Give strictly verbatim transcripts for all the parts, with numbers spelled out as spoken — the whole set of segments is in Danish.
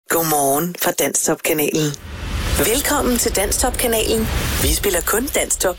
Godmorgen fra Danstop-kanalen. Velkommen til Danstop-kanalen. Vi spiller kun Danstop.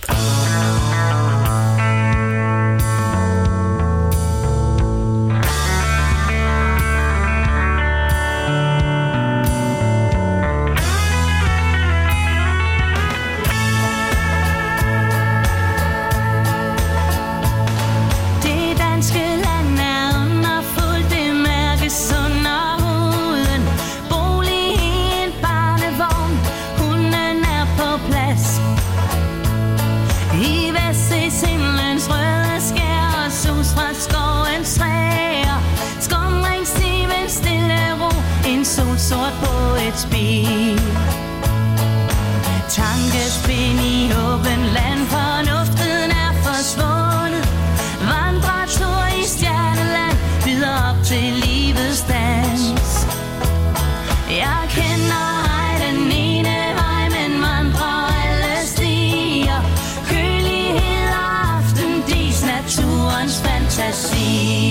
Sort på et spil. Tankespind i åben land, fornuften er forsvundet. Vandretur i stjerneland, videre op til livets dans. Jeg kender ej den ene vej, men vandrer alle stier. Kølighed og aftendis, naturens fantasi.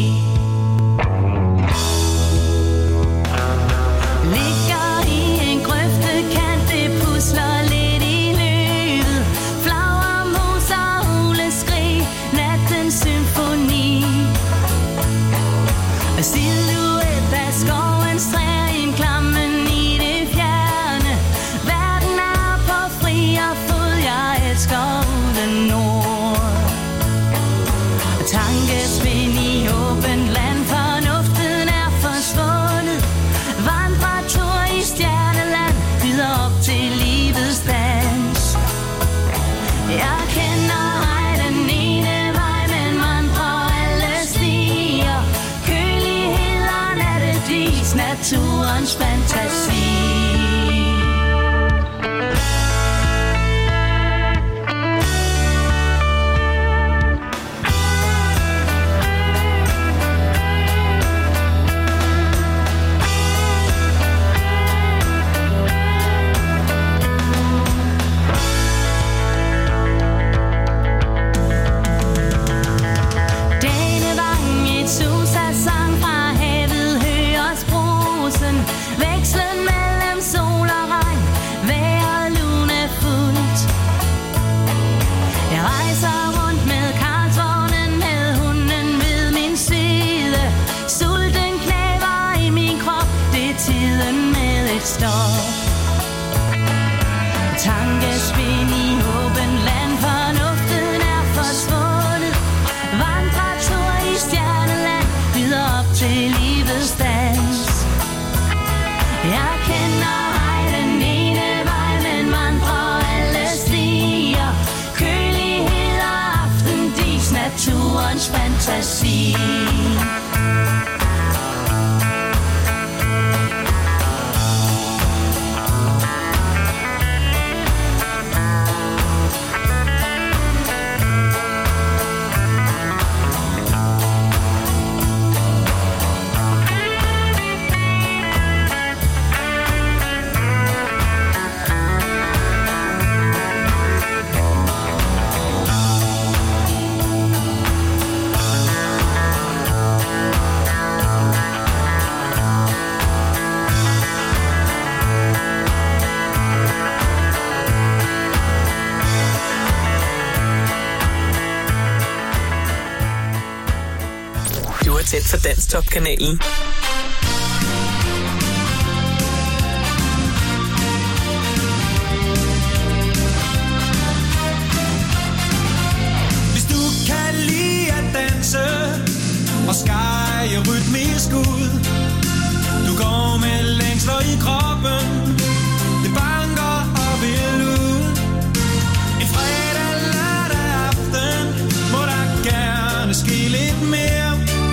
Naturens fantasi. Vekslen mellem sol og regn, vejr og lunefuldt. Jeg rejser rundt med karlsvognen, med hunden ved min side. Sulten knæver i min krop, det er tiden med et stop. Tankespind i åben land, fornuften er forsvundet. Vandretur i stjerneland, videre op til livets dans. Jeg kender ej den ene vej, men vandrer alle stier. Kølighed og aftendis, naturens fantasi. Tæt for Danstop-kanalen. Hvis du kan lide at danse og skære rytmisk ud, du går med længsler i kroppen, det banker og vil ud. En fredag, lørdag aften må der gerne ske lidt mere.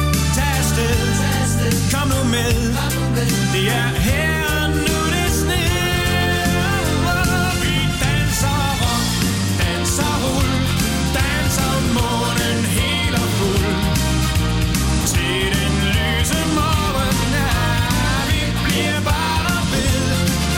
Kom nu med, det er her og nu det sner. Vi danser rock, danser rull, danser månen helt og fuld. Til den lyse morgen, ja, vi bliver bare ved.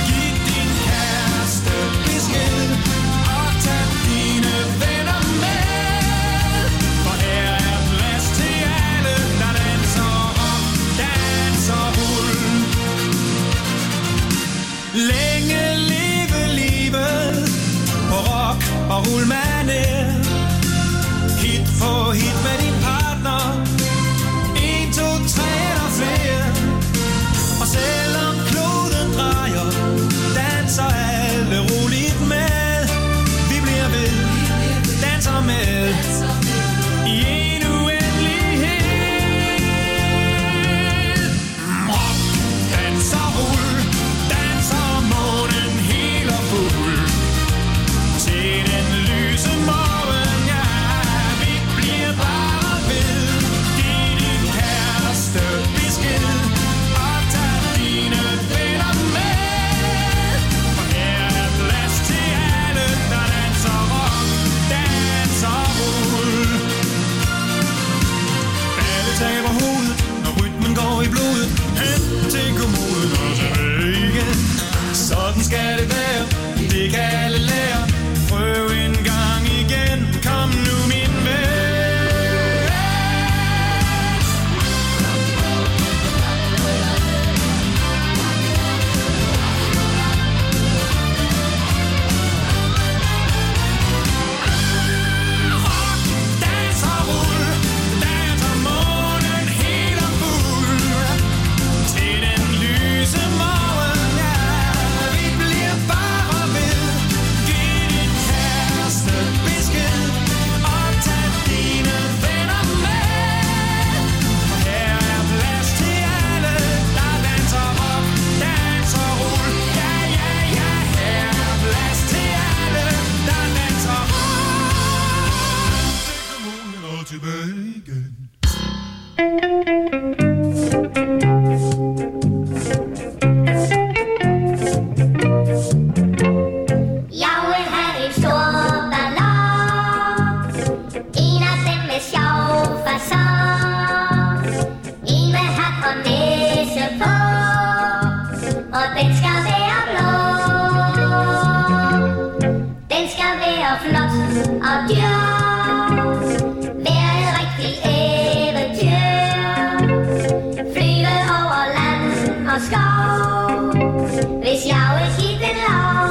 rul mig ned. Hit for hit med din partner. En, to, tre eller flere. Og selvom kloden drejer, danser alle roligt med. Vi bliver ved, danser med. I en uendelighed. Rock, danser, rul. Danser månen helt og fuld. Til den lyse morgen, ja. Vi bliver bare ved. Giv din kæreste besked. Og tag dine venner med. For her er plads til alle, der danser rock, danser rul. Alle taber hovedet, når rytmen går i blodet. Hen til kommunen og tilbage igen. Sådan skal det være, det kan alle lære. Prøv en gang igen, kom nu min ven. Rock, danser, rul. Danser månen helt og fuld. Til den lyse morgen, ja. Vi bliver bare ved. Giv din kæreste besked. Og tag dine venner med. For her er plads til alle, der danser rock, danser rul. Ja, ja, ja, her er plads til alle, der danser rock. Til kommunen og tilbage igen. Jeg vil have en stor ballon. En af dem med sjov facon. En med hat og næse på. Og den skal være blå. Den skal være flot og dyr. Være et rigtigt eventyr. Flyve over land og skov. Hvis jeg vil give den lov.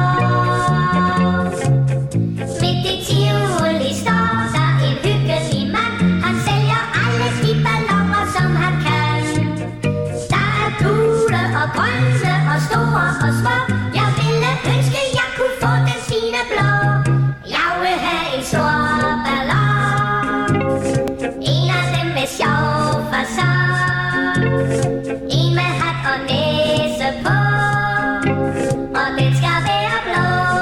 Midt i Tivoli står der en hyggelig mand. Han sælger alle de balloner, som han kan. Der er gule og grønne og store og små. Jeg ville ønske, jeg kunne få den fine blå. Jeg vil have en stor ballon. En af dem med sjov facon. En med hat og næse på. Og den skal være blå.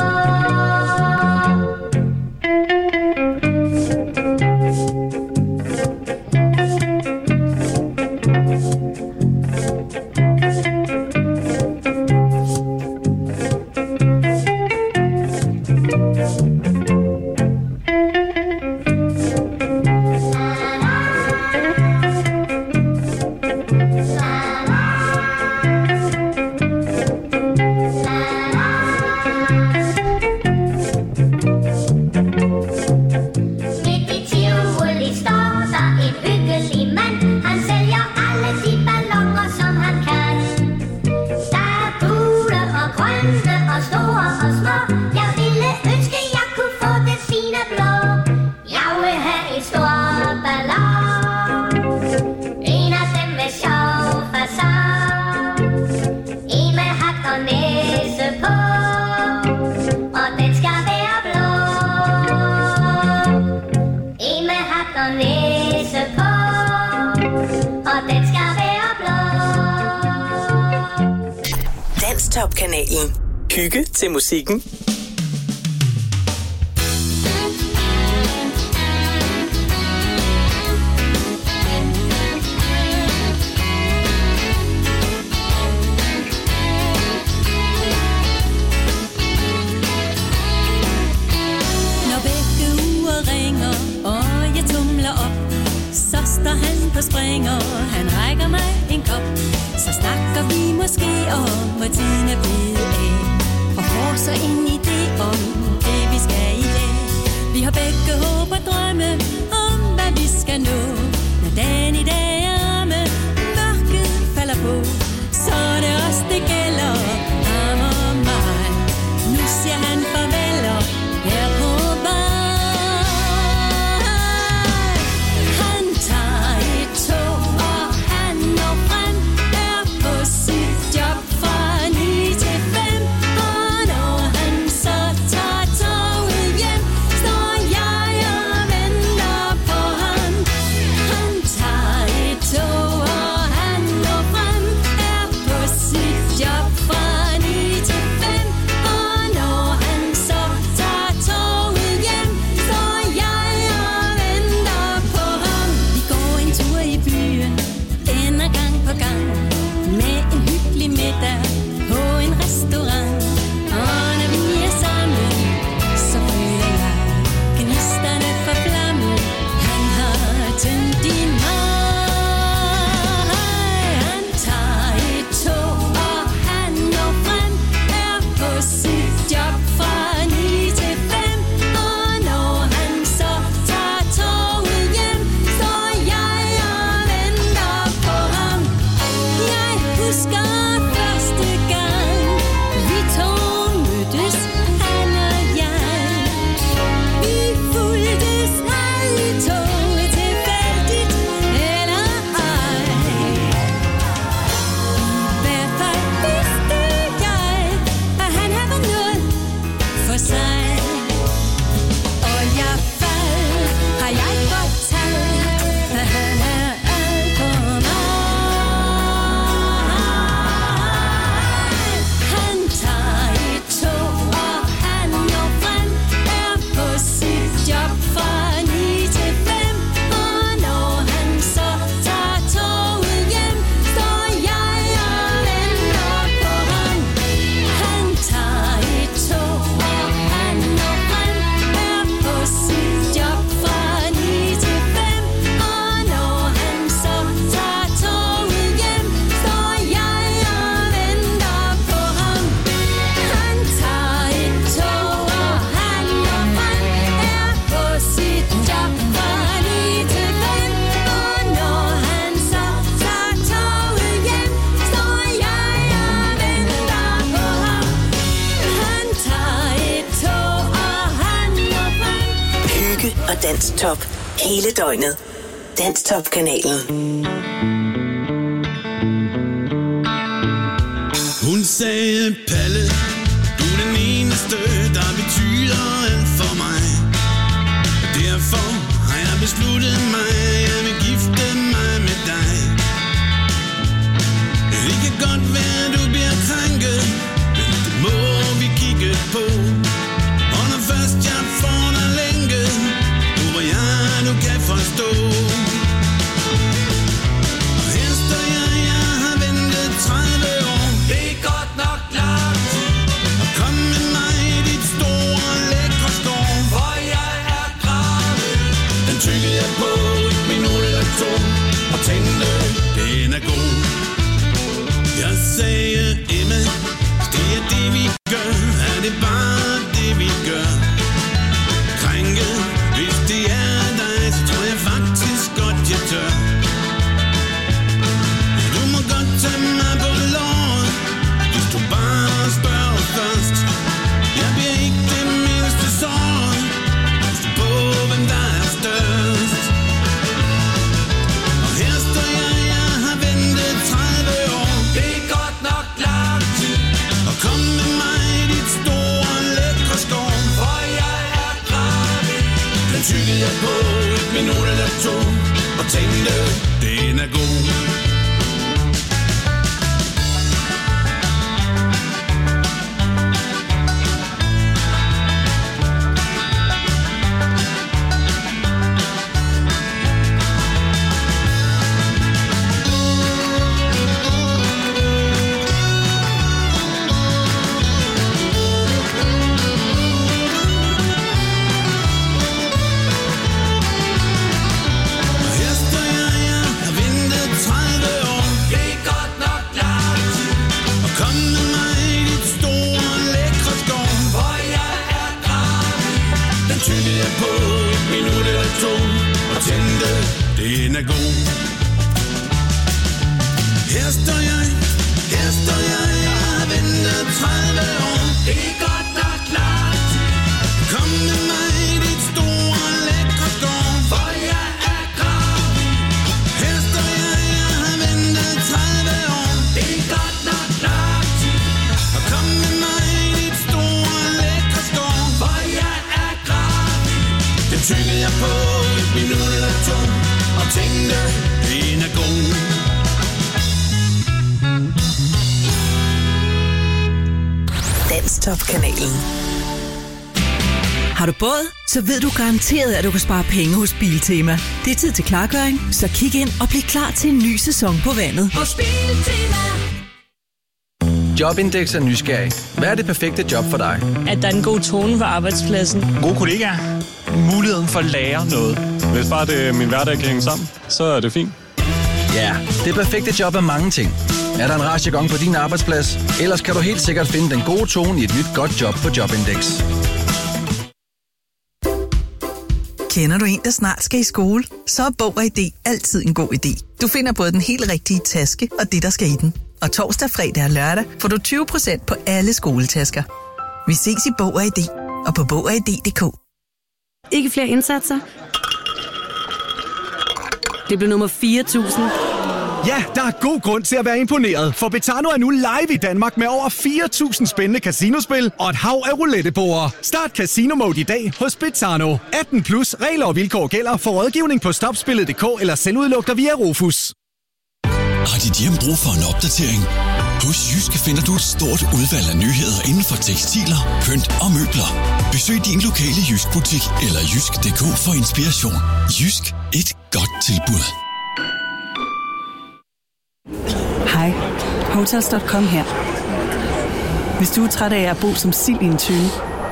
Midt i Tivoli står der en hyggelig mand. Han sælger alle de balloner, som han kan. Der er gule og grønne og store og små. Jeg ville ønske, jeg kunne få den fine blå. Jeg vil have en stor ballon. En af dem med sjov facon. En med hat og næse på. Og den skal være blå. En med hat og næse på. Og den skal være blå. Danstop-kanalen. Hygge til musikken. Når begge uger ringer, og jeg tumler op, så står han på springer, han rækker mig en kop. Så snakker vi måske om, hvor tiden er blevet af, og får så en idé om det, vi skal i dag. Vi har begge håb og drømme om, hvad vi skal nå, når dagen i dag er ramme, mørket falder på, så er det os, det gælder, ham og mig. Nu siger han farvel, og her på Dansk Top hele døgnet. Dansk Top-kanalen. Hun sagde, Palle, du er den eneste, der betyder alt for mig. Og derfor har jeg besluttet mig, at jeg vil gifte mig med dig. Det kan godt være, du bliver krænket, men det må vi kigge på. Og når først jeg får dig længe, håber jeg, du kan forstå. Og her står jeg, jeg har ventet tredive år. Det er godt nok langt. Og kom med mig i dit store, lækre skov. For jeg er gravid. Den tykkede jeg på et minut eller to. Og tænkte, den er god. Jeg sagde, Emma, det er det vi gør. Er det bare det vi gør? Krænke, hvis det er dig, så tror jeg faktisk godt jeg tør. Du må godt tage mig på låret, hvis du bare spørger først. Jeg bliver ikke det mindste såret, hvis du på hvem der er størst. Og her står jeg, jeg har ventet tredive år. Det er godt nok lang tid. Og kom med mig i dit store, lækre skov. For jeg er gravid. Den tykkede jeg på et minut eller to. Og tænkte, den er god. Den er god. Her står jeg, her står jeg, jeg har ventet tredive år. Det er godt nok klart. Kom med mig i dit store, lækre skov. For jeg er gravid. Her står jeg, jeg har ventet tredive år. Det er godt nok klart. Og kom med mig i dit store, lækre skov. For jeg er gravid. Den tykkede jeg på et minut eller to. Og tænkte, den er god. Dansk Top-kanalen. Har du båd? Så ved du garanteret, at du kan spare penge hos Biltema. Det er tid til klargøring, så kig ind og bliv klar til en ny sæson på vandet. Hos Biltema. Jobindex er nysgerrig. Hvad er det perfekte job for dig? At der er en god tone på arbejdspladsen. Gode kollegaer. Muligheden for at lære noget. Hvis bare det, min hverdag kan hænge sammen, så er det fint. Ja, det perfekte job er mange ting. Er der en rar jargon på din arbejdsplads? Ellers kan du helt sikkert finde den gode tone i et nyt godt job på Jobindex. Kender du en, der snart skal i skole? Så er Bog og I D altid en god idé. Du finder både den helt rigtige taske og det, der skal i den. Og torsdag, fredag og lørdag får du tyve procent på alle skoletasker. Vi ses i Bog og I D og på bog og i d punktum d k. Ikke flere indsatser? Det blev nummer fire tusind. Ja, der er god grund til at være imponeret, for Betano er nu live i Danmark med over fire tusind spændende casinospil og et hav af roulettebord. Start Casino Mode i dag hos Betano. atten plus, regler og vilkår gælder. For rådgivning på stopspillet punktum d k eller selvudluk dig via Rufus. Har dit hjem brug for en opdatering? Hos Jysk finder du et stort udvalg af nyheder inden for tekstiler, pynt og møbler. Besøg din lokale Jysk-butik eller jysk punktum d k for inspiration. Jysk, et godt tilbud. Hej, Hotels punktum com her. Hvis du er træt af at bo som sild i en tønde,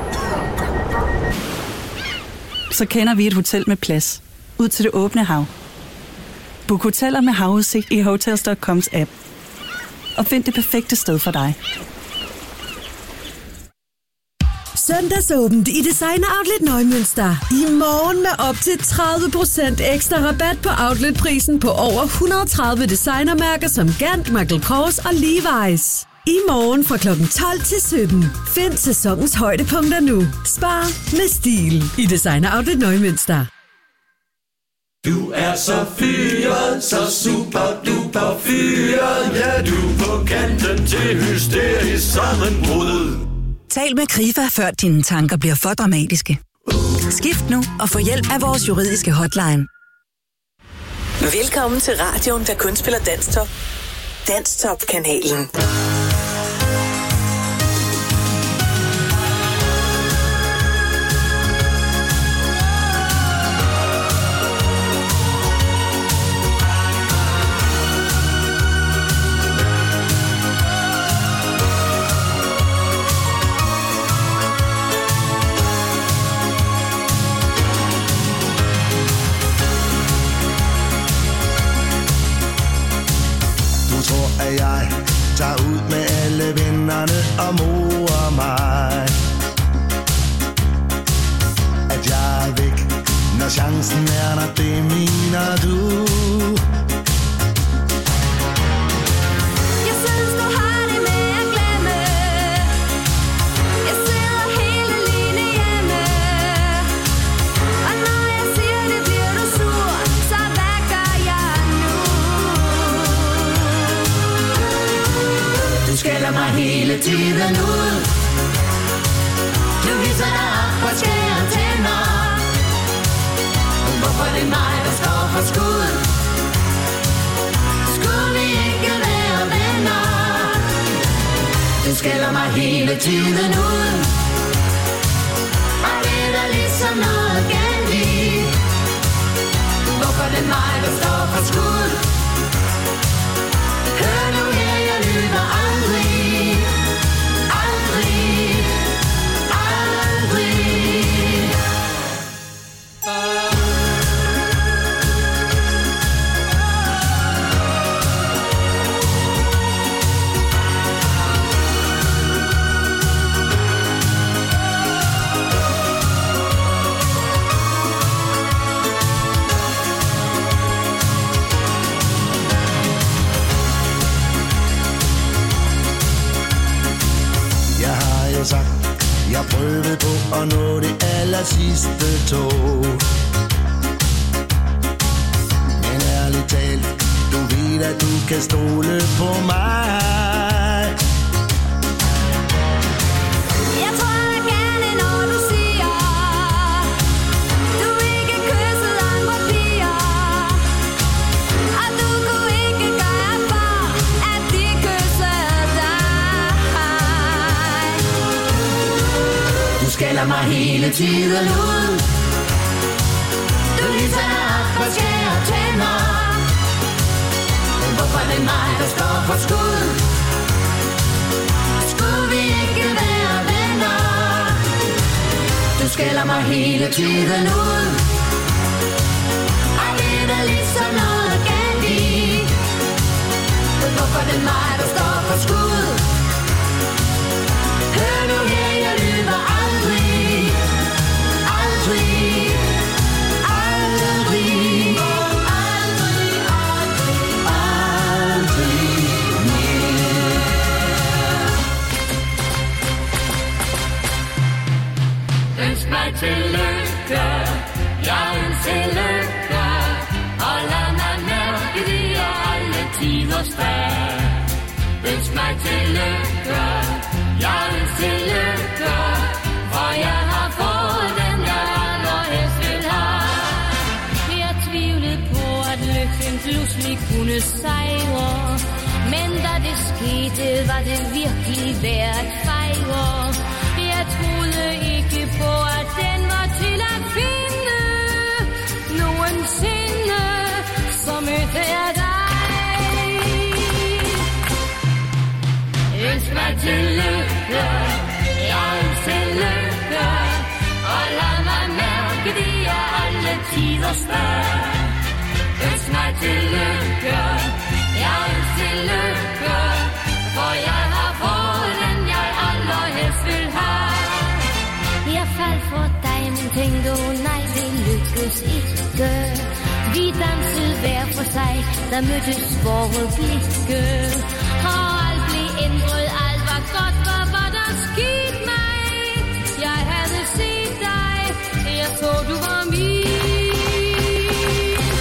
så kender vi et hotel med plads ud til det åbne hav. Book hoteller med havudsigt i Hotels punktum coms app. Og find det perfekte sted for dig. Søndagsåbent i Designer Outlet Neumünster. I morgen med op til tredive procent ekstra rabat på outletprisen på over et hundrede og tredive designermærker som Gant, Michael Kors og Levi's. I morgen fra klokken tolv til sytten. Find sæsonens højdepunkter nu. Spar med stil i Designer Outlet Neumünster. Du er så fyret, så super duper fyret. Ja, du er på kanten til hysterisk sammenbrud. Tal med Krifa, før dine tanker bliver for dramatiske. Skift nu og få hjælp af vores juridiske hotline. Velkommen til radioen, der kun spiller Danstop. Danstop-kanalen. At jeg tager ud med alle vennerne og morer mig. At jeg er væk, når chancen er der, det mener du. Jeg synes, du har det med at glemme. Jeg sidder hele ligne hjemme. Og når jeg siger det, bliver du sur. Så hvad gør jeg nu? Du skælder mig hele tiden ud. Du viser dig op og skærer tænder. Hvorfor det er mig, der står for skud? Skulle vi ikke være venner? Du skælder mig hele tiden ud. Og det er der ligesom noget galt i. Hvorfor det er mig, der står for skud? Hør nu her, jeg lyver aldrig. Aldrig. Aldrig. Sagt, jeg prøvede på at nå det aller sidste tog. Men ærligt talt, du ved at du kan stole på mig. Jeg tror da gerne, når du siger, du ikke kysset andre piger. Og du kunne ikke gøre for, at de kyssede dig. Du skælder mig hele tiden ud. Du viser dig op og skærer tænder. Hvorfor det er mig, der står for skud? Skulle vi ikke være venner? Du skælder mig hele tiden ud. Og det er der ligesom noget galt i. Hvorfor det er mig, der står for skud? Hør nu her, jeg lyver aldrig. Aldrig. Aldrig. Aldrig, aldrig, aldrig mere. Ønsk mig til lykke. Jeg ønsker lykke. Og lad mig mærke det er alle tiders dag. Ønsk mig til lykke. Jeg ønsker lykke. For jeg har fået den, jeg allerhelst vil have. Jeg tvivlede på, at lykken pludselig kunne sejre. Men da det skete, var det virkelig værd at fejre. Jeg troede ikke på, at den var til at finde. Nogensinde, så mødte jeg dig. Ønsk mig til lykke. Jeg ønsker lykke. Og lad mig mærke, det er alle tiders dag. Ønsk mig til lykke. Jeg ønsker lykke. For jeg har fået den, jeg allerhelst vil have. Jeg faldt for dig, men tænkte, oh nej, det lykkes ikke. Vi dansede hver for sig, der mødtes vore blikke. Og alt blev ændret, alt var godt, hvad var der sket mig? Jeg havde set dig, jeg så du var min.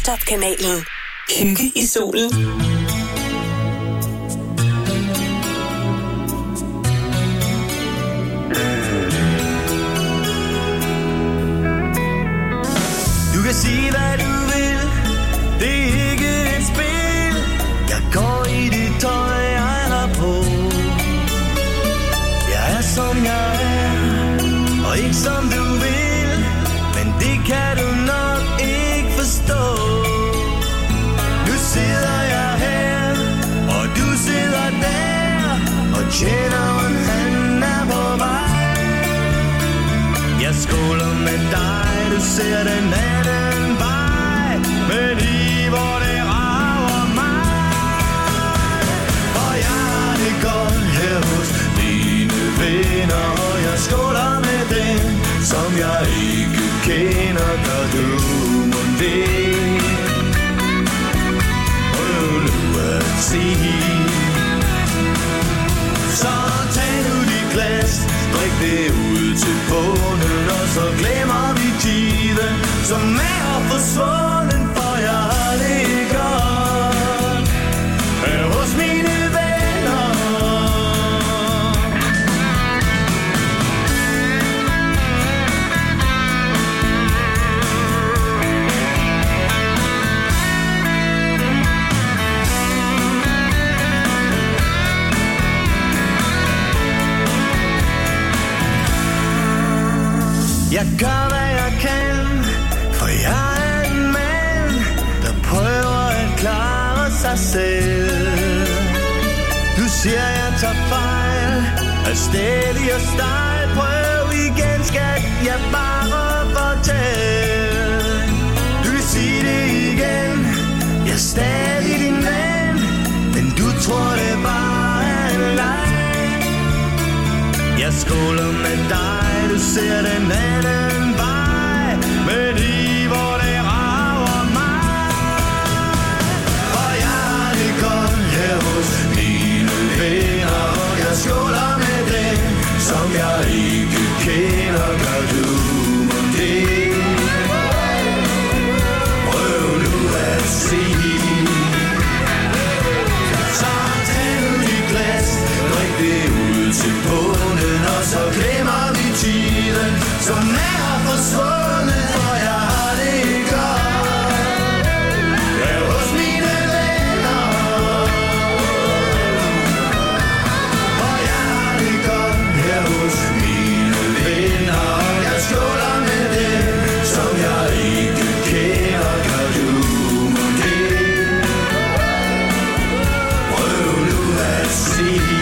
Danstop-kanalen. Hygge i solen. Du kan sige hvad du vil, det er ikke et spil. Jeg går i det tøj jeg har på. Jeg er som jeg er, og ikke som du vil. Men det kan du nok ikke forstå. Nu sidder jeg her, og du sidder der, og tjeneren han er på vej. Jeg skåler med dig, du ser den anden vej, men i hvor det rager mig. Og jeg har det godt her hos mine venner, og jeg skåler med dem, som jeg ikke kender. Gør du mon det? Prøv nu at sige. Så tag nu dit glas, drik det ud til bunden, og så glemmer vi tiden, som er forsvunden, for jeg har det godt her hos mine venner. Jeg gør hvad jeg kan, for jeg er en mand, der prøver at klare sig selv. Du siger jeg tager fejl, er stædig og stejl. Prøv igen skat, jeg bare fortæl. Du vil sige det igen, jeg er stadig din ven, men du tror det bare er en leg. Jeg skåler med dig, du ser den anden vej, men i hvor det rager mig. Og jeg har det godt her hos mine venner, og jeg skåler med dem, som jeg ikke kender. Gør du mon det? Prøv nu at sige. Så tag nu dit glas, drik det ud til bunden, og så glemmer vi tiden, som er forsvundet, for jeg har det godt her hos mine venner. Og jeg har det godt her hos mine venner, og jeg skåler med dem, som jeg ikke kender. Gør du mon det? Prøv nu at sige.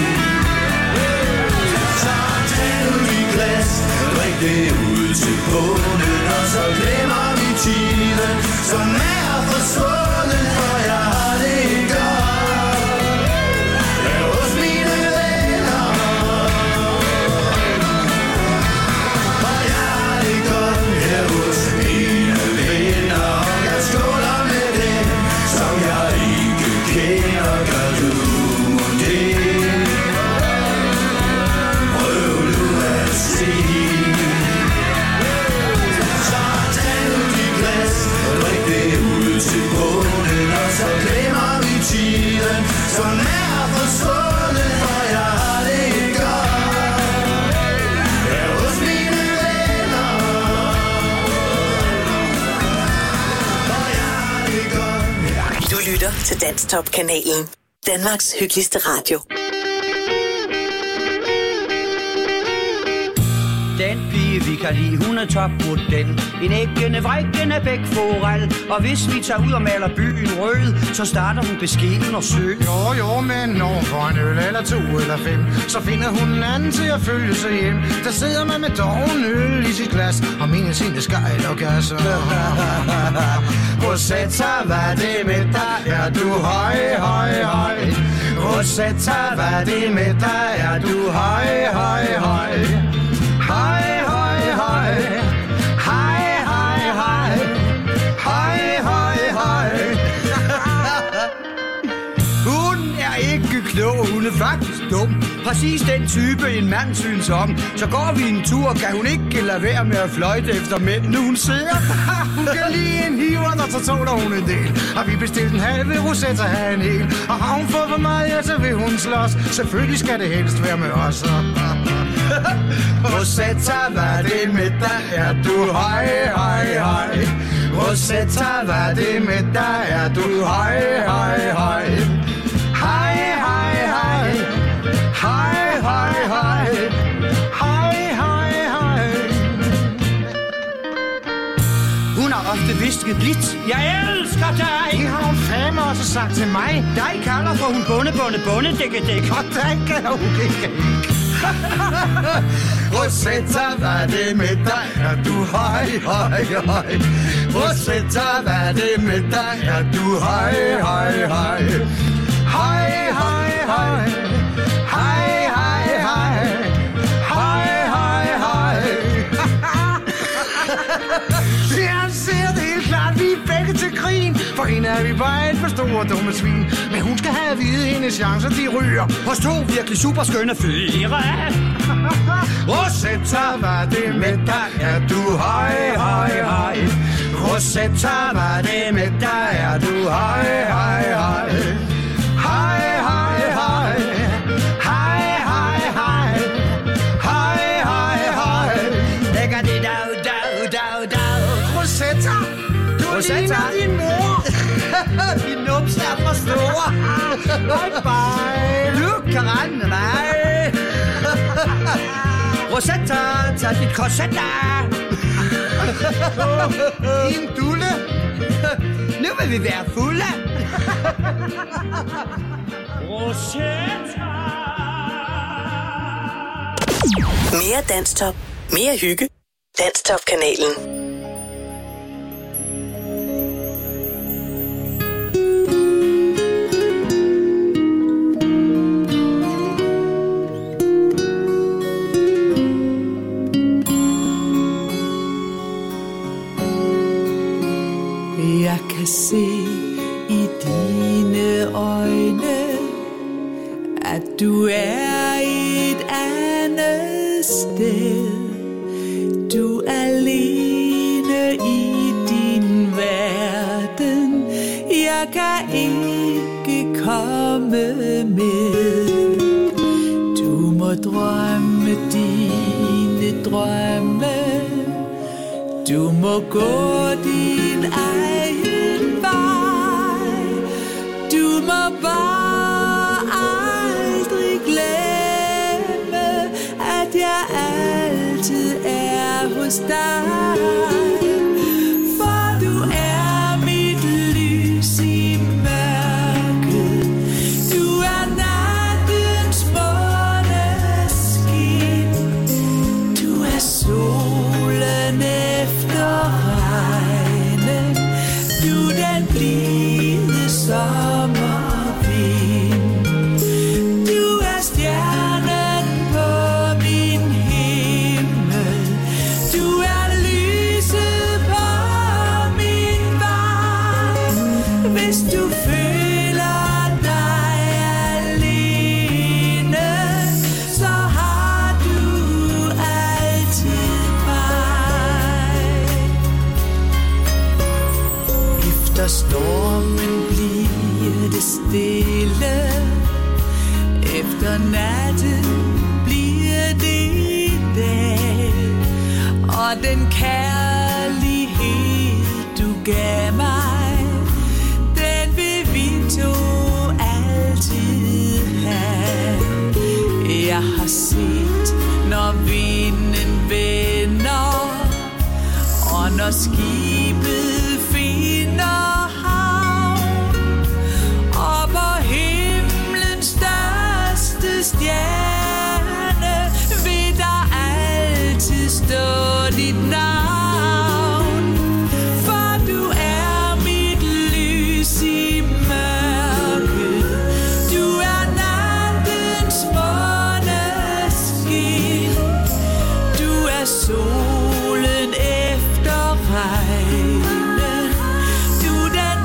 Drik det ud til bunden, og så glemmer vi tiden, som er forsvundet, for jeg har det godt her hos mine venner. Og jeg har det godt her hos mine venner, og jeg skåler med dem, som jeg ikke kender. Gør du mon det? Prøv nu at sige. Til bunden, og så glemmer vi tiden, som er forsvundet, for jeg har det godt her hos mine venner. Og jeg har det godt. Du lytter til Danstop-kanalen. Danmarks hyggeligste radio. Den pige vi kan lide, hun er topmodel. En æggende, vrikkende bækforel. Og hvis vi tager ud og maler byen rød, så starter hun beskeden og sød. Jo, jo, men når hun får en øl eller to eller fem, så finder hun en anden til at følge sig hjem. Der sidder man med doven øl i sit glas, og mine sine skejl og gasser. Rosetta, hvad det med dig? Er du høj, høj, høj? Rosetta, hvad det med dig? Er du høj, høj, høj? Høj, høj, høj. Hej, hej, hej. Høj, høj, høj. Hun er ikke klog, hun er faktisk dum. præcis den type, en mand synes om. Så går vi en tur, kan hun ikke lade være med at fløjte efter mænd, nu hun ser. Hun kan lige en hiver, og så tåler hun en del. Har vi bestilt en halv, vil Rosetta have en hel. Og har hun fået for meget, ja, så vil hun slås. Selvfølgelig skal det helst være med os. Rosetta, hvad det med dig er du høj, høj, høj. Rosetta, hvad det med dig er du høj, høj, høj. Hej, hej, hej. Hej, hej, hej. Hej, hej, hej. Hun har ofte visket blidt. Jeg elsker dig. Det har hun fandme også sagt til mig. Dig kalder for hun bunde, bunde, bunde, dække, dække. Og dig kan hun ikke. Rosetta, hvad det med dig er du høj, høj, høj. Rosetta, hvad det med dig er du høj, høj, høj. Høj, høj, høj. Hej, hej, hej. Hej, hej, hej. Jeg ser det helt klart, vi er begge til grin. For hende er vi bare et for store dumme svin. Men hun skal have at vide, hendes chancer de ryger hos to virkelig super skønne fyre. Rosetta, hvad det med dig er du høj, høj, høj. Rosetta, hvad det med dig er du høj, høj, høj. Hej, hej, hej. Hej, hej, hej. Hej, hej, hej. Lægger det dag, dag, dag, dag. Rosetta, du ligner din mor. Din numse er for store. Bye, bye. Du kan rende mig. Rosetta, tag dit korsetta. Din dulle. Nu vil vi være fulde. Rosetta. Mere Danstop. Mere hygge. Danstop-kanalen. Jeg kan se i dine øjne, at du er et andet sted. Du er alene i din verden. Jeg kan ikke komme med. Du må drømme dine drømme. Du må gå din egen vej. Du må bare aldrig glemme, at jeg altid er hos dig. For du er mit lys i mørket. Du er nattens måneskin. Du er solen efter regnen. Du den blide sommervind. Du er stjernen på min himmel. Du er lyset på min vej. Hvis du føler dig alene, så har du altid mig. Efter stormen bliver det stille. Efter natten bliver det dag. Og den kærlighed du gav mig, den vil vi to altid have. Jeg har set, når vinden vender, og når skibet finder havn, og på himlens største stjerne vil der altid stå dit navn. For du er mit lys i mørket. Du er nattens måneskin. Du er solen efter regnen. Du den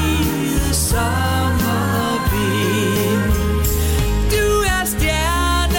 blide sommervind. Du er stjernen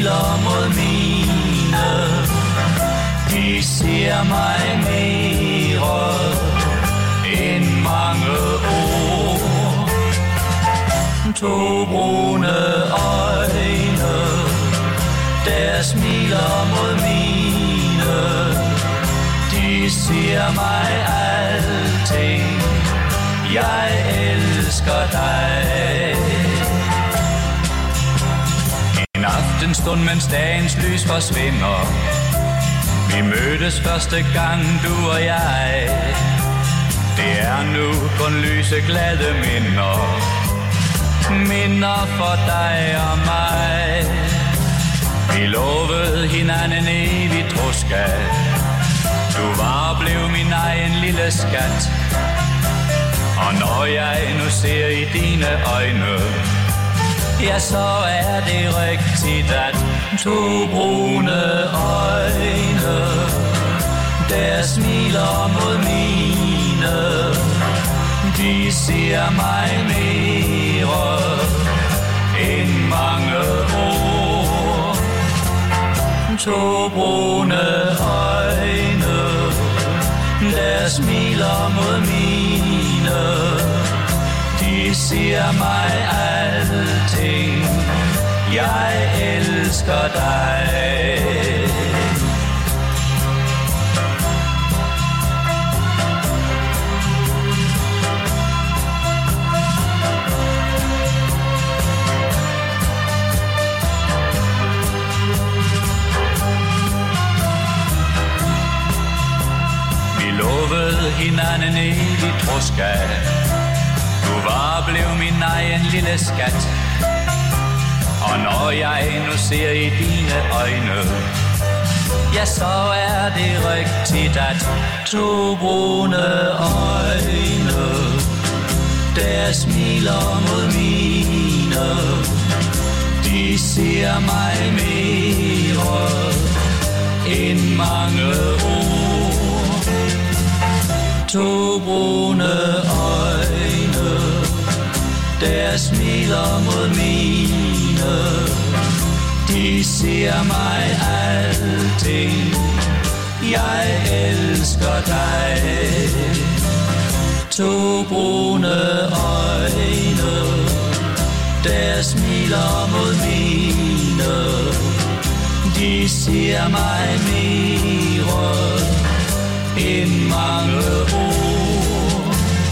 smiler mod mine. De siger mig mere end mange ord. To brune øjne, der smiler mod mine. De siger mig alting. Jeg elsker dig. En aftenstund, mens dagens lys forsvinder. Vi mødtes første gang, du og jeg. Det er nu kun lyse glade minder. Minder for dig og mig. Vi lovede hinanden evig troskab. Du var og blev min egen lille skat. Og når jeg nu ser i dine øjne, ja, så er det rigtigt, at to brune øjne, der smiler mod mine. De siger mig mere end mange ord. To brune øjne, der smiler mod mine. De siger mig alting. Jeg elsker dig. Lovede hinanden evig troskab. Du var blev min egen lille skat. Og når jeg nu ser i dine øjne, ja, så er det rigtigt, at to brune øjne, der smiler mod mine. De siger mig mere end mange ord. To brune øjne, der smiler mod mine. De siger mig alting. Jeg elsker dig. To brune øjne, der smiler mod mine. De siger mig mere end mange ord.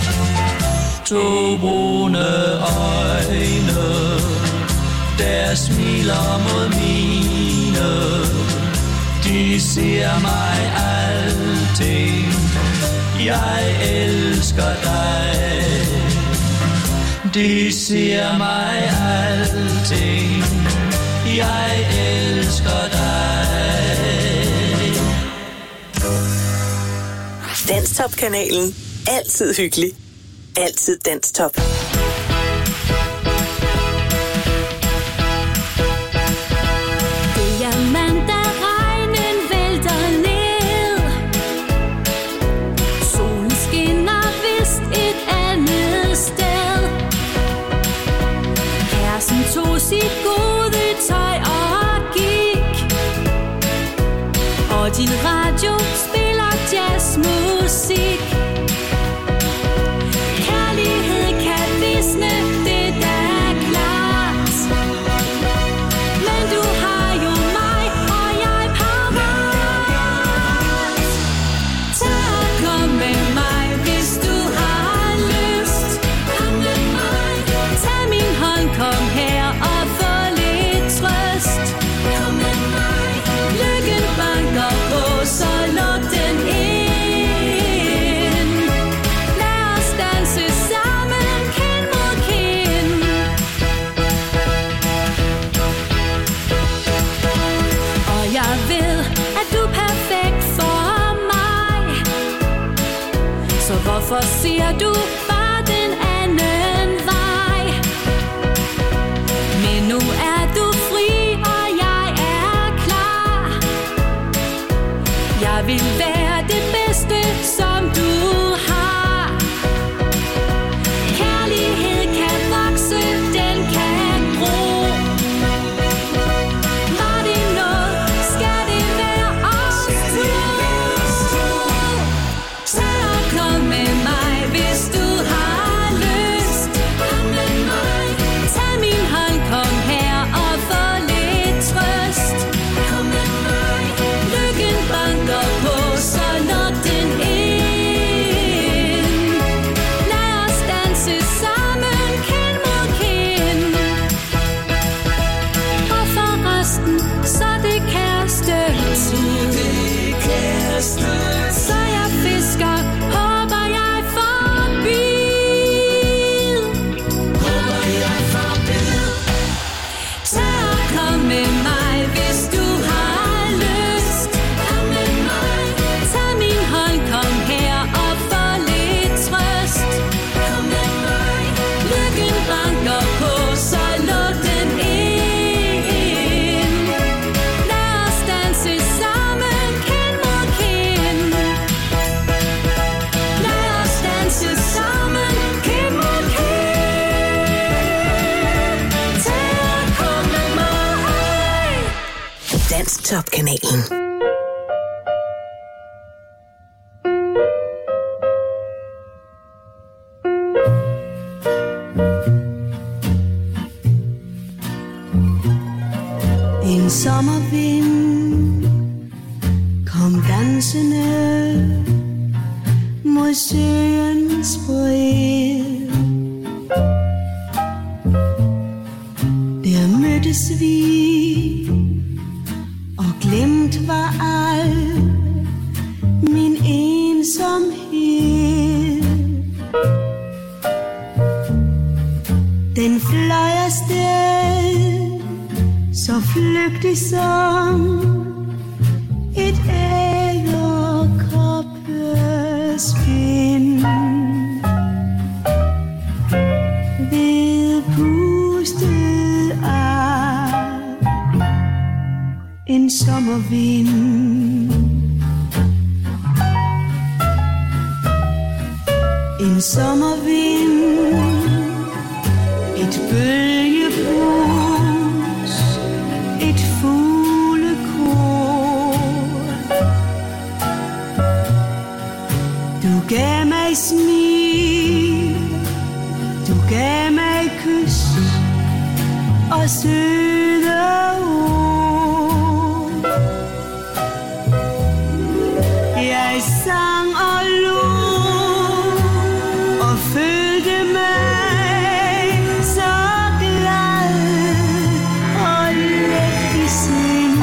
To brune øjne, der smiler mod mine. De siger mig alting. Jeg elsker dig. De siger mig alting. Jeg elsker dig. Danstop-kanalen. Altid hyggelig. Altid Danstop. Det er mandag, regnen vælter ned. Solen skinner vist et andet sted. Kæresten tog sit gode tøj og gik. Og din radio spiller jazzmusik. Kærlighed kan visne, det er klart. Men du har jo mig, og jeg er parat. Tag og kom med mig, hvis du har lyst. Kom med mig. Tag min hånd, kom her og få lidt trøst. Kom med mig. Lykken banker på, så luk den ind. Lad os danse sammen, kind mod kind. Og jeg ved, at du er perfekt for mig. Så hvorfor siger du bare den anden vej? Men nu er du fri, og jeg er klar. Jeg vil være det bedste, som du har. Kærlighed kan vokse, den kan gro. Var det Danstop-kanalen. En sommervind kom dansende mod søens bred. Der mødtes vi, og glemt var al min ensomhed. Den fløj afsted, så flygtig som et edderkoppespind. Ved pustet af en sommervind. En sommervind, et bølgebrus, et fuglekor. Du gav mig smil, du gav mig kys og søde ord. Jeg sang og lå og følte mig så glad og let i sind,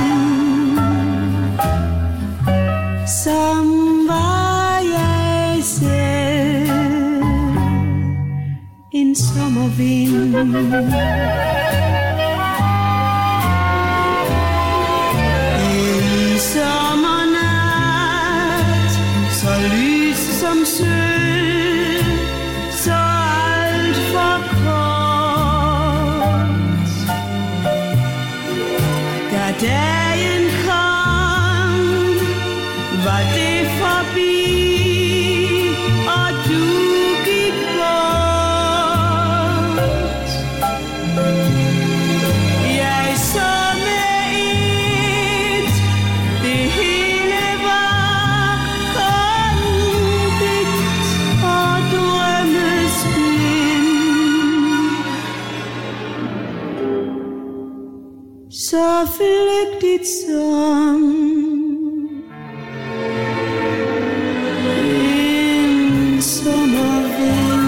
som var jeg selv en sommervind. En sommernat, så lys som sølv, så alt for kort. Da dagen kom, var det forbi, og du gik bort. Jeg så med et, det hele var kun digt og drømmesblind. Så flygtigt som en sommervind.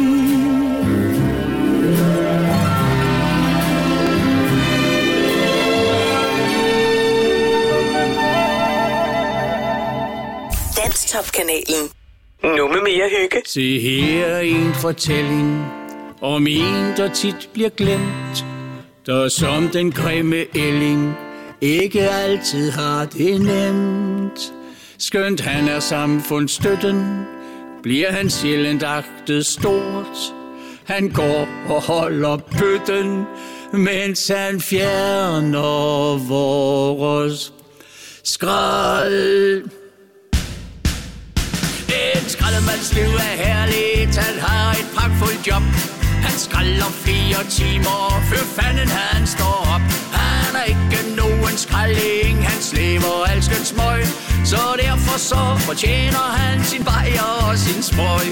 Danstop-kanalen. Nu med mere hygge. Se her en fortælling om en, der tit bliver glemt, der som den grimme ælling ikke altid har det nemt. Skønt han er samfundsstøtten, bliver han sjældent agtet stort. Han går og holder bøtten, mens han fjerner vores skrald. En skraldemandsliv er herligt, han har et pragtfuldt job. Han skralder flere timer, før fanden han står op. Han er ikke nogen skralding, han slæver alskens smøg. Så derfor så fortjener han sin bajer og sin smøg.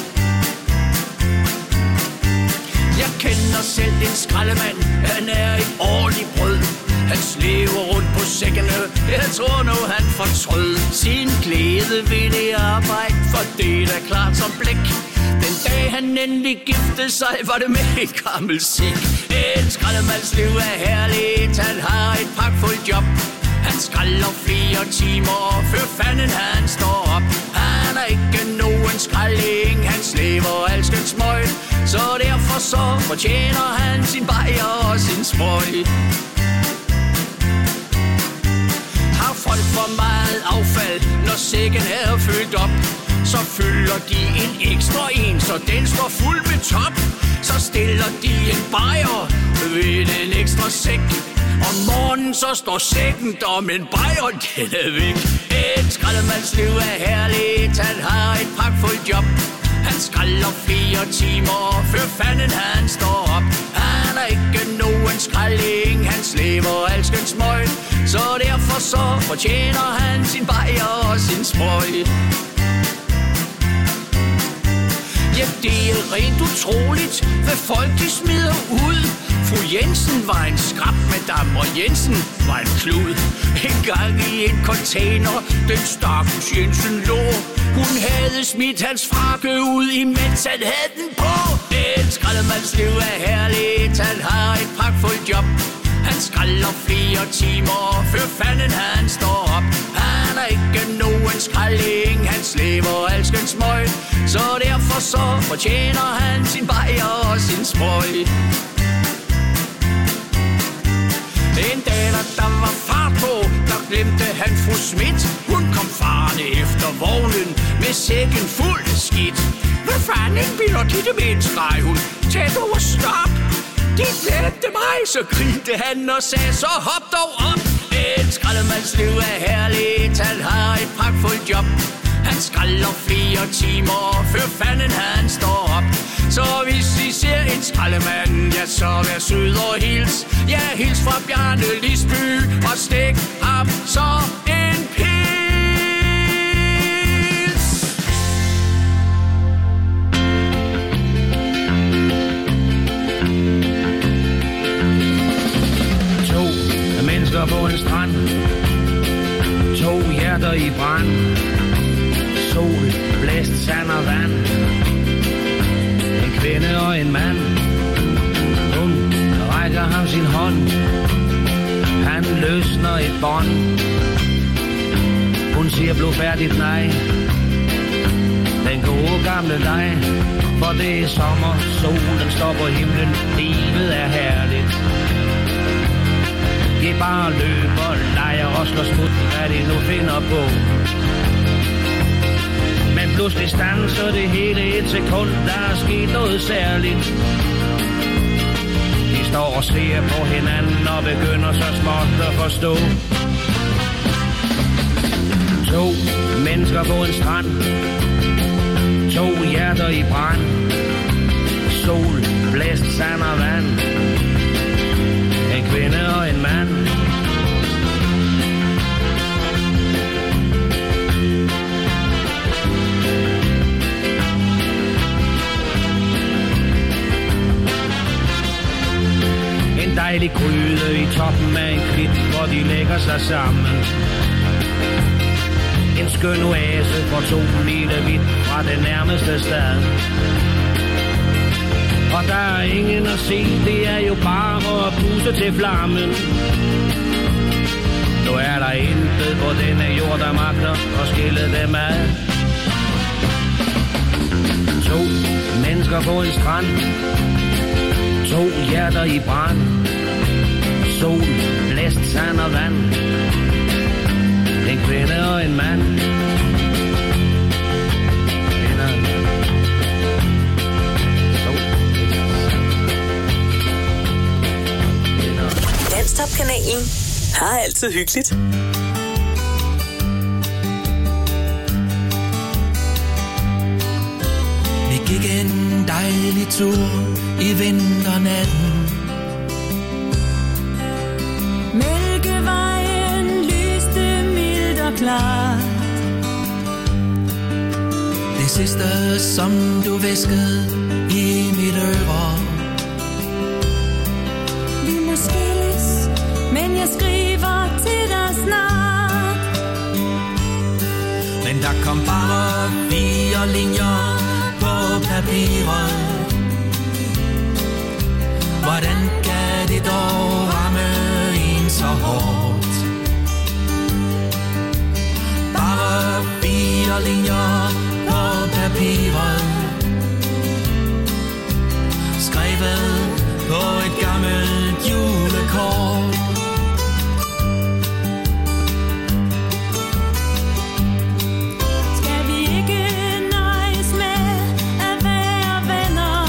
Jeg kender selv en skraldemand, han er et årligt brød. Han slæver rundt på sækkene, jeg tror nu han fortrød sin glæde ved det arbejde, for det er da klart som blæk. Den dag han endelig giftede sig, var det med et gammelt sik. En skraldemandsliv er herligt, han har et pragtfuldt job. Han skralder flere timer, før fanden han står op. Han er ikke nogen skralding, han slæver alskens smøg. Så derfor så fortjener han sin bajer og sin smøg. Har folk for meget affald, når sækken er fyldt op, så fylder de en ekstra en, så den står fuld med top. Så stiller de en bajer ved den ekstra sæk. Om morgenen så står sækken der, men bajeren den er væk. En skraldemandsliv er herligt, han har et pragtfuldt job. Han skralder flere timer, før fanden han står op. Han Han er ikke nogen skralding, han slæber alskens møg. Så derfor så fortjener han sin bajer og sin sprøj. Ja, det er rent utroligt, hvad folk de smider ud. Fru Jensen var en skrab med dam, og Jensen var en klud. En gang i en container, den stakkels Jensen lå. Hun havde smidt hans frakke ud, imens han havde den på. En skraldemandsliv er herligt, han har et pragtfuldt job. Han skralder flere timer, før fanden han står op. Han er ikke nogen skralding, han slæber alskens møg. Så derfor så fortjener han sin bajer og sin sprøj. En dag, da der var fart på, der glemte han fru Schmidt. Hun kom farne efter vognen med sækken fuld af skidt. Hvad fanden bilder de det med en streg, hun? Tag dog og stop! De glemte mig, så grinte han og sagde, så hop dog op. En skraldemandsliv er herligt, han har et pragtfuldt job. Han skralder flere timer, før fanden han står op. Så hvis I ser en skraldemand, ja, så vær sød og hils. Ja, hils fra Bjarne Lisby og stik ham så en pils. To mennesker på en strand, to hjerter i brand. Sol, blæst, sand og vand. En kvinde og en mand. Hun rækker ham sin hånd. Han løsner et bånd. Hun siger blodfærdigt nej. Den gode gamle dig. For det er sommer, solen står på himlen. Livet er herligt. Giv bare løb og leger og slår smut, hvad de nu finder på. Men pludselig standser det hele et sekund, der er sket noget særligt. De står og ser på hinanden og begynder så småt at forstå. To mennesker på en strand, to hjerter i brand. Sol, blæst, sand og vand. En kvinde og en mand. En dejlig gryde i toppen af en klit, hvor de lægger sig sammen. En skøn oase for to lille vidt fra det nærmeste sted. Og der er ingen at se, det er jo bare at puste til flammen. Nu er der intet på denne jord, der magter at skille dem ad. To mennesker på en strand, to hjerter i brand. Sol, blæst, sand og vand. En kvinde og en mand. Danstop-kanalen har altid hyggeligt. Vi gik en dejlig tur i vinternatten. Mælkevejen lyste mildt og klart. Det sidste, som du viskede i mit øre. Vi må skilles, men jeg skriver til dig snart. Men der kom bare fire linjer på papiret. Hvordan kan det dog ramme en så hårdt? Bare fire linjer på papiret, skrevet på et gammelt julekort. Skal vi ikke nøjes med at være venner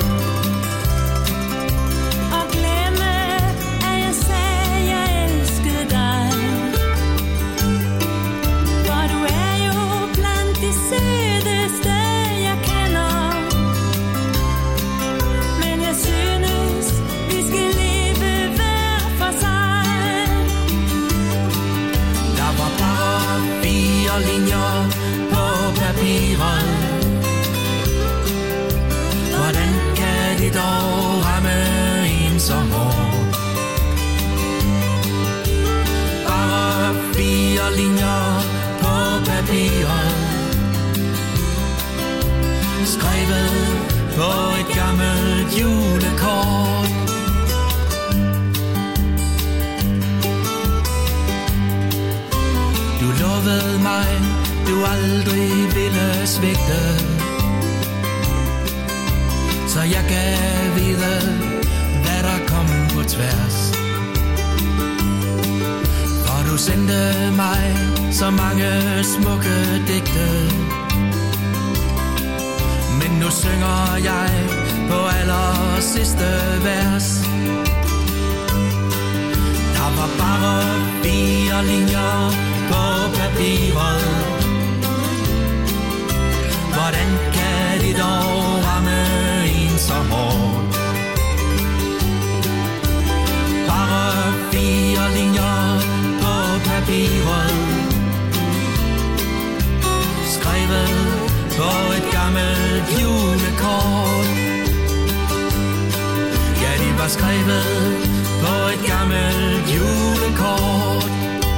og glemme, at jeg sagde, jeg elskede dig? For du er jo blandt de sødeste, jeg kender. Men jeg synes, vi fire linjer på papiret. Hvordan kan det dog ramme en så hårdt? Bare fire linjer på papiret, skrevet på et gammelt julekort. Du lovede mig, du aldrig ville svigte, så jeg gav vide, hvad der kom på tværs. For du sendte mig så mange smukke digte, men nu synger jeg på aller sidste vers. Der var bare fire linjer på papiret. Hvordan kan det dog ramme en så hårdt? Bare fire linjer på papiret, skrevet på et gammelt julekort. Ja, det var skrevet på et gammelt julekort.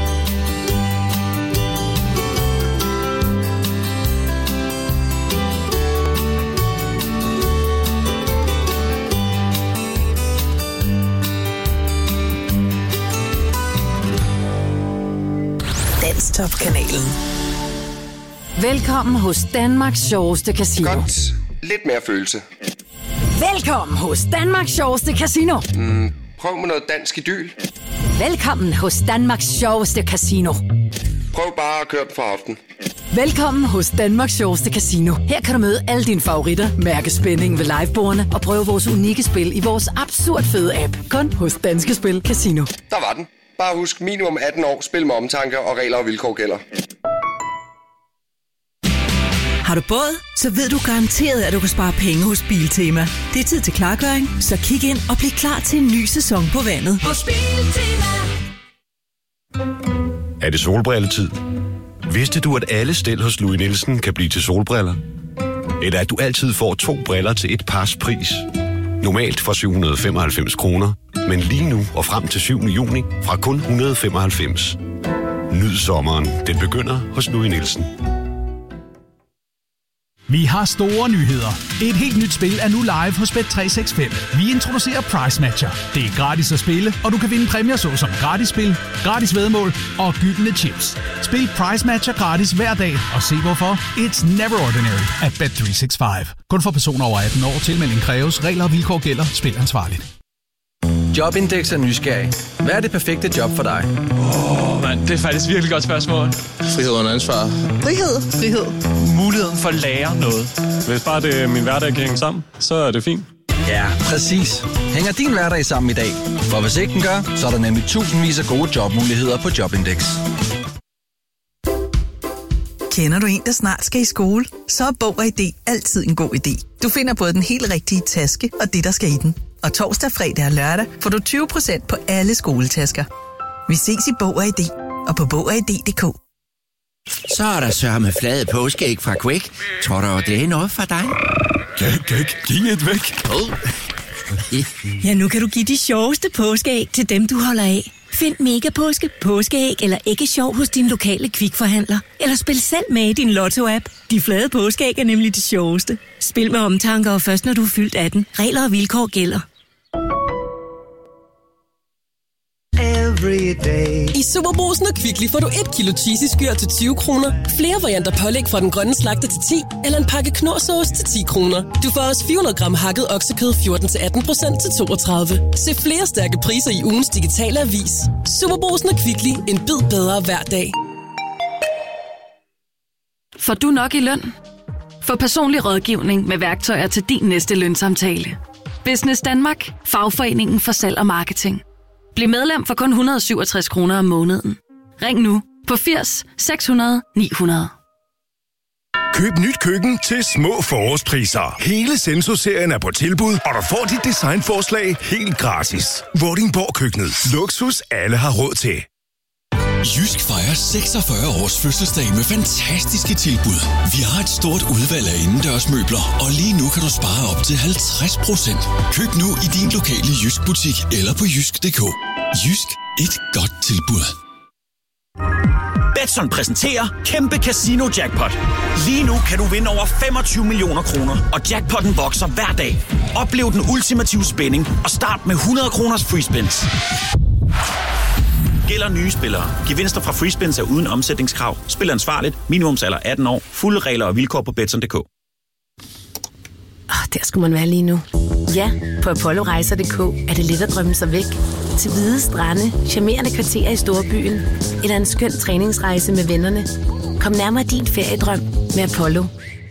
Danstop-kanalen. Velkommen hos Danmarks sjoveste casino. Godt. Lidt mere følelse. Velkommen hos Danmarks sjoveste casino. Mm, prøv med noget dansk idyl. Velkommen hos Danmarks sjoveste casino. Prøv bare at køre den fra hoften. Velkommen hos Danmarks sjoveste casino. Her kan du møde alle dine favoritter, mærke spændingen ved livebordene og prøve vores unikke spil i vores absurd fede app. Kun hos Danske Spil Casino. Der var den. Bare husk minimum atten år, spil med omtanke og regler og vilkår gælder. Har du båd? Så ved du garanteret, at du kan spare penge hos Biltema. Det er tid til klargøring, så kig ind og bliv klar til en ny sæson på vandet. Hos Biltema. Er det solbrilletid? Vidste du, at alle stel hos Louis Nielsen kan blive til solbriller? Eller at du altid får to briller til et pars pris? Normalt for syv hundrede og femoghalvfems kroner, men lige nu og frem til syvende juni fra kun et hundrede og femoghalvfems. Nyd sommeren. Den begynder hos Louis Nielsen. Vi har store nyheder. Et helt nyt spil er nu live hos Bet tre seks fem. Vi introducerer Price Matcher. Det er gratis at spille, og du kan vinde præmier såsom gratis spil, gratis væddemål og gyldne chips. Spil Price Matcher gratis hver dag, og se hvorfor. It's never ordinary at Bet tre seks fem. Kun for personer over atten år. Tilmelding kræves. Regler og vilkår gælder. Spil ansvarligt. Jobindex er nysgerrig. Hvad er det perfekte job for dig? Åh, oh, mand, det er faktisk virkelig godt spørgsmål. Frihed under ansvar. Frihed. Frihed. Muligheden for at lære noget. Hvis bare det, min hverdag kan hænge sammen, så er det fint. Ja, præcis. Hænger din hverdag sammen i dag? For hvis ikke den gør, så er der nemlig tusindvis af gode jobmuligheder på Jobindex. Kender du en, der snart skal i skole? Så er Bog og I D altid en god idé. Du finder både den helt rigtige taske og det, der skal i den. Og torsdag, fredag og lørdag får du tyve procent på alle skoletasker. Vi ses i Bog og I D og på bog og i d punktum d k. Så er der sørme flade påskeæg fra Quake. Tror du, det er noget for dig? Gæk, gæk, giv et væk. Ja, nu kan du give de sjoveste påskeæg til dem, du holder af. Find Megapåske, påskeæg eller æggesjov hos din lokale Kvikforhandler. Eller spil selv med i din Lotto-app. De flade påskeæg er nemlig de sjoveste. Spil med omtanke og først når du er fyldt atten. Regler og vilkår gælder. I Superbrugsen og Kvickly får du et kilo cheesy skyr til tyve kroner, flere varianter pålæg fra den grønne slagter til ti, eller en pakke knorrsauce til ti kroner. Du får også fire hundrede gram hakket oksekød fjorten til atten procent til toogtredive. Se flere stærke priser i ugens digitale avis. Superbrugsen og Kvickly. En bid bedre hver dag. Får du nok i løn? Få personlig rådgivning med værktøjer til din næste lønsamtale. Business Danmark. Fagforeningen for salg og marketing. Bliv medlem for kun et hundrede og syvogtres kroner om måneden. Ring nu på firs seks hundrede ni hundrede. Køb nyt køkken til små forårspriser. Hele Senso-serien er på tilbud, og du får dit designforslag helt gratis. Vordingborg Køkkenet. Luksus alle har råd til. Jysk fejrer seksogfyrre års fødselsdag med fantastiske tilbud. Vi har et stort udvalg af indendørsmøbler, og lige nu kan du spare op til halvtreds procent. Køb nu i din lokale Jysk butik eller på jysk punktum d k. Jysk, et godt tilbud. Betson præsenterer kæmpe casino jackpot. Lige nu kan du vinde over femogtyve millioner kroner, og jackpotten vokser hver dag. Oplev den ultimative spænding og start med hundrede kroners free spins. Gælder nye spillere. Gevinster fra free spins er uden omsætningskrav. Spil ansvarligt. Minimumsalder atten år. Fulde regler og vilkår på betson punktum d k. Oh, der skulle man være lige nu. Ja, på apollo rejser punktum d k er det let at drømme sig væk. Til hvide strande, charmerende kvarterer i storbyen, eller en skøn træningsrejse med vennerne. Kom nærmere din feriedrøm med Apollo.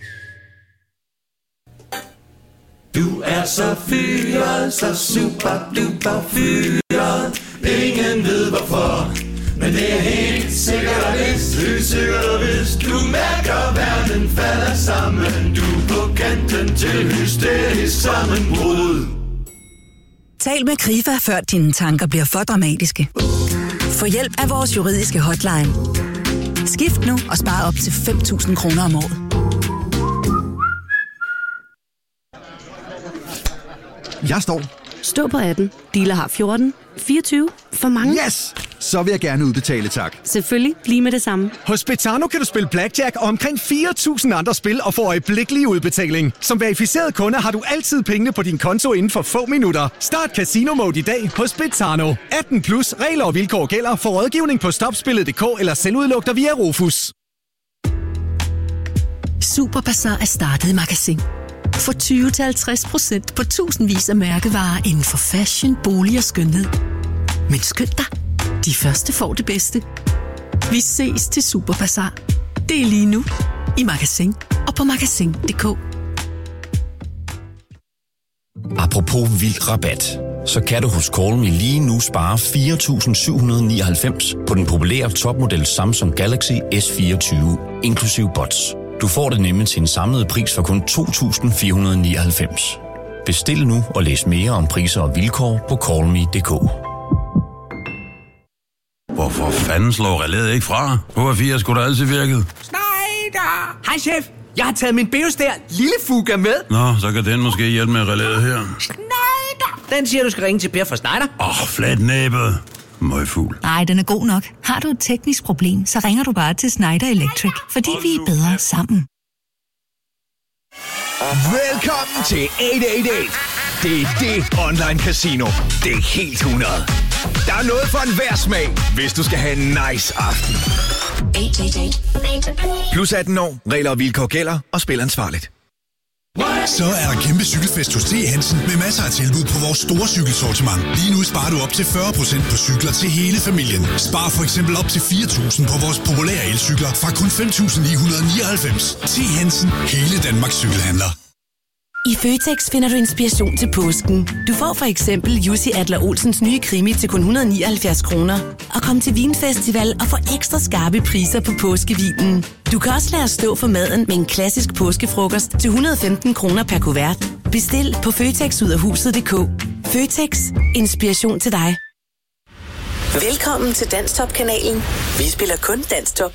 Du er så fyret, så super duper fyret. Ingen ved hvorfor, men det er helt sikkert vist, helt sikkert vist. Du mærker verden falder sammen, du er på kanten til hysterisk sammenbrud. Tal med Krifa, før dine tanker bliver for dramatiske. Få hjælp af vores juridiske hotline. Skift nu og spar op til fem tusind kroner om året. Jeg står. Stå på atten. Dealer har fjorten. fireogtyve. For mange. Yes! Så vil jeg gerne udbetale, tak. Selvfølgelig. Lige med det samme. Hos Betano kan du spille blackjack og omkring fire tusind andre spil og få øjeblikkelig udbetaling. Som verificeret kunde har du altid pengene på din konto inden for få minutter. Start Casino Mode i dag hos Betano. atten plus. Regler og vilkår gælder. For rådgivning på stopspillet punktum d k eller selvudluk dig via Rufus. Superbazar er startet i Magasin. Få tyve til halvtreds procent på tusindvis af mærkevarer inden for fashion, bolig og skønhed. Men skynd dig, de første får det bedste. Vi ses til Superbazar. Det er lige nu i Magasin og på magasin punktum d k. Apropos vild rabat, så kan du hos Call Me lige nu spare fire tusind syv hundrede og nioghalvfems på den populære topmodel Samsung Galaxy S fireogtyve, inklusiv bots. Du får det nemlig til en samlet pris for kun to tusind fire hundrede og nioghalvfems. Bestil nu og læs mere om priser og vilkår på call me punktum d k. Hvorfor fanden slår relæet ikke fra? H fire skulle da altid virket. Schneider! Hej chef, jeg har taget min Beostær lille Fuga med. Nå, så kan den måske hjælpe med relæet her. Schneider! Den siger, du skal ringe til Per fra Schneider. Åh, oh, flatnæbet. Møgfugl. Nej, den er god nok. Har du et teknisk problem, så ringer du bare til Schneider Electric, fordi vi er bedre sammen. Velkommen til otte otte otte. Det er det online casino. Det er helt hundrede. Der er noget for enhver smag, hvis du skal have en nice aften. Plus atten år, regler og vilkår gælder, og spil ansvarligt. Så er der kæmpe cykelfest hos T. Hansen med masser af tilbud på vores store cykelsortiment. Lige nu sparer du op til fyrre procent på cykler til hele familien. Spar for eksempel op til fire tusind på vores populære elcykler fra kun fem tusind ni hundrede og nioghalvfems. T. Hansen, hele Danmarks cykelhandler. I Føtex finder du inspiration til påsken. Du får for eksempel Jussi Adler-Olsens nye krimi til kun et hundrede og nioghalvfjerds kroner. Og kom til Vinfestival og få ekstra skarpe priser på påskevinen. Du kan også lade os stå for maden med en klassisk påskefrokost til et hundrede og femten kroner per kuvert. Bestil på føtex ud af huset punktum d k. Føtex. Inspiration til dig. Velkommen til Danstop-kanalen. Vi spiller kun Danstop.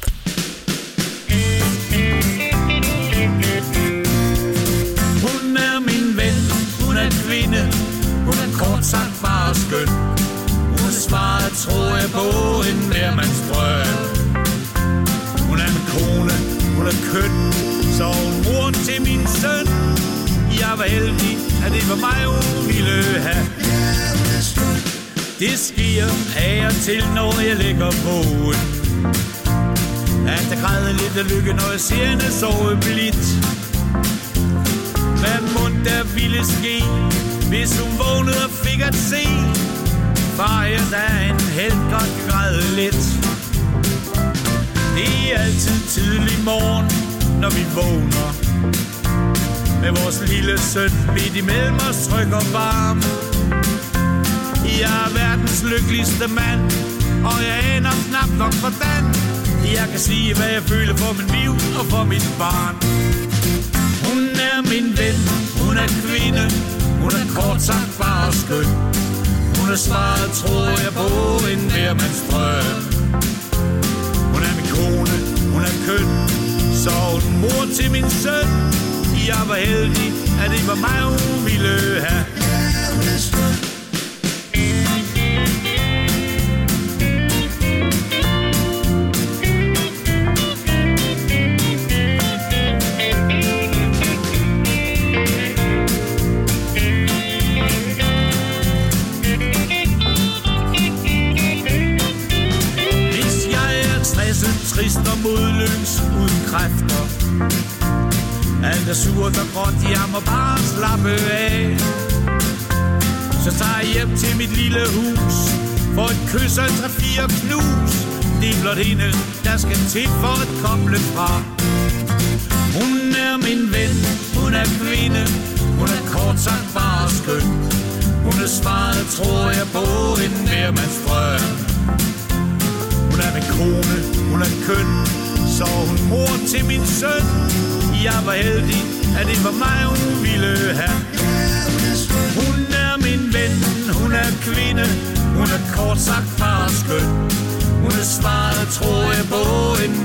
Kvinde. Hun er kort sagt bare skøn. Hun er svaret, tror jeg på, en nærmandsdrøm. Hun er en kone, hun er køn, så hun mor til min søn. Jeg var heldig, at det var mig, hun ville have. Det sker af og til, når jeg ligger vågen. At der græder lidt af lykke, når jeg ser hende sove blidt. Hvad mund der ville ske, hvis hun vågnede og fik at se far, jeg da en helt godt græd lidt. Det er altid tidlig morgen, når vi vågner, med vores lille søn midt imellem os tryg og varm. Jeg er verdens lykkeligste mand, og jeg aner knap nok hvordan jeg kan sige, hvad jeg føler for min liv og for mit barn. Hun er min ven, hun er kvinde, hun er kort sagt bare skøn. Hun er svaret, tror jeg på, en nærmandsdrøm. Så hun mor til min søn. Jeg var heldig, at det var mig, hun ville have. Trist og modløs uden kræfter. Alt er surt og gråt, jeg må bare slappe af. Så tager jeg hjem til mit lille hus, for et kys og et tre-fire knus. Det er blot hende, der skal til for at koble fra. Hun er min ven, hun er kvinde, hun er kort sagt bare skøn. Hun er svaret, tror jeg på, en mermandsdrøm. Hun er min kone, hun er køn, så hun mor til min søn. Jeg var heldig, at det var mig, hun ville have. Hun er min ven, hun er kvinde, hun er kort sagt bare skøn. Hun er svaret, tror